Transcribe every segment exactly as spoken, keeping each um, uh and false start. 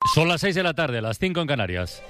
Son las seis de la tarde, las cinco en Canarias.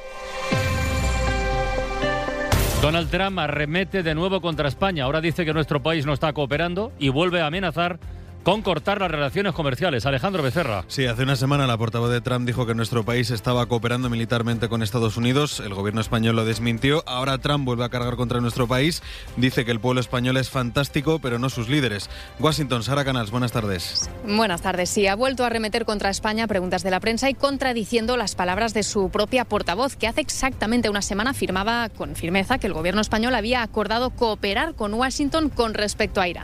Donald Trump arremete de nuevo contra España. Ahora dice que nuestro país no está cooperando y vuelve a amenazar con cortar las relaciones comerciales. Alejandro Becerra. Sí, hace una semana la portavoz de Trump dijo que nuestro país estaba cooperando militarmente con Estados Unidos. El gobierno español lo desmintió. Ahora Trump vuelve a cargar contra nuestro país. Dice que el pueblo español es fantástico, pero no sus líderes. Washington, Sara Canals, buenas tardes. Buenas tardes. Sí, ha vuelto a arremeter contra España preguntas de la prensa y contradiciendo las palabras de su propia portavoz, que hace exactamente una semana afirmaba con firmeza que el gobierno español había acordado cooperar con Washington con respecto a Irán.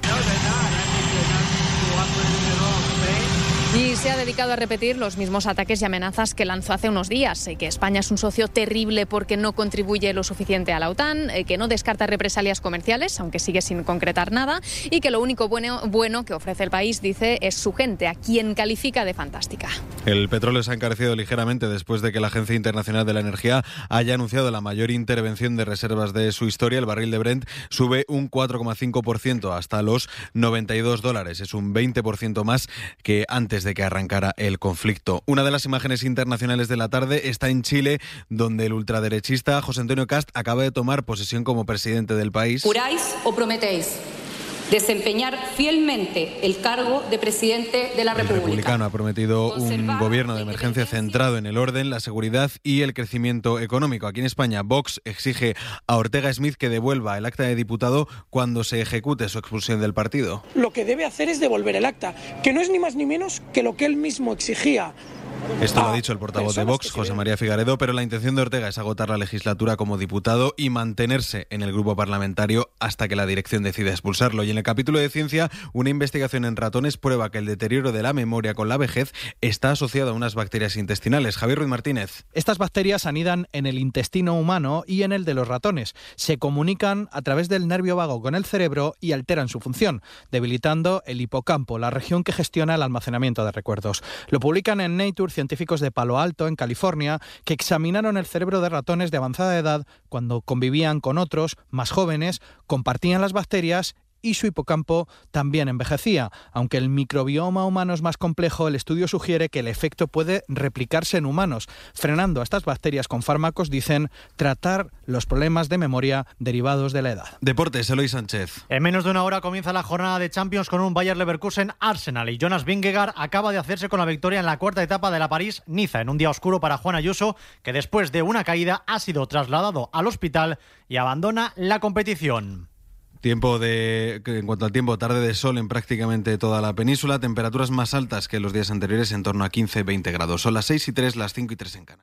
Y se ha dedicado a repetir los mismos ataques y amenazas que lanzó hace unos días, que España es un socio terrible porque no contribuye lo suficiente a la OTAN, que no descarta represalias comerciales, aunque sigue sin concretar nada, y que lo único bueno, bueno que ofrece el país, dice, es su gente, a quien califica de fantástica. El petróleo se ha encarecido ligeramente después de que la Agencia Internacional de la Energía haya anunciado la mayor intervención de reservas de su historia. El barril de Brent sube un cuatro coma cinco por ciento hasta los noventa y dos dólares. Es un veinte por ciento más que antes de que arrancara el conflicto. Una de las imágenes internacionales de la tarde está en Chile, donde el ultraderechista José Antonio Kast acaba de tomar posesión como presidente del país. ¿Juráis o prometéis desempeñar fielmente el cargo de presidente de la el República? El republicano ha prometido un gobierno de emergencia centrado en el orden, la seguridad y el crecimiento económico. Aquí en España, Vox exige a Ortega Smith que devuelva el acta de diputado cuando se ejecute su expulsión del partido. Lo que debe hacer es devolver el acta, que no es ni más ni menos que lo que él mismo exigía. Esto lo ha dicho el portavoz de Vox, José María Figaredo, pero la intención de Ortega es agotar la legislatura como diputado y mantenerse en el grupo parlamentario hasta que la dirección decida expulsarlo. Y en el capítulo de ciencia, una investigación en ratones prueba que el deterioro de la memoria con la vejez está asociado a unas bacterias intestinales. Javier Ruiz Martínez. Estas bacterias anidan en el intestino humano y en el de los ratones. Se comunican a través del nervio vago con el cerebro y alteran su función, debilitando el hipocampo, la región que gestiona el almacenamiento de recuerdos. Lo publican en Nature científicos de Palo Alto, en California, que examinaron el cerebro de ratones de avanzada edad cuando convivían con otros más jóvenes, compartían las bacterias y su hipocampo también envejecía. Aunque el microbioma humano es más complejo, el estudio sugiere que el efecto puede replicarse en humanos. Frenando a estas bacterias con fármacos, dicen, tratar los problemas de memoria derivados de la edad. Deportes, Eloy Sánchez. En menos de una hora comienza la jornada de Champions con un Bayer Leverkusen-Arsenal y Jonas Vingegaard acaba de hacerse con la victoria en la cuarta etapa de la París-Niza, en un día oscuro para Juan Ayuso, que después de una caída ha sido trasladado al hospital y abandona la competición. Tiempo de, en cuanto al tiempo, tarde de sol en prácticamente toda la península, temperaturas más altas que los días anteriores, en torno a quince a veinte grados. Son las seis y tres, las cinco y tres en Canarias.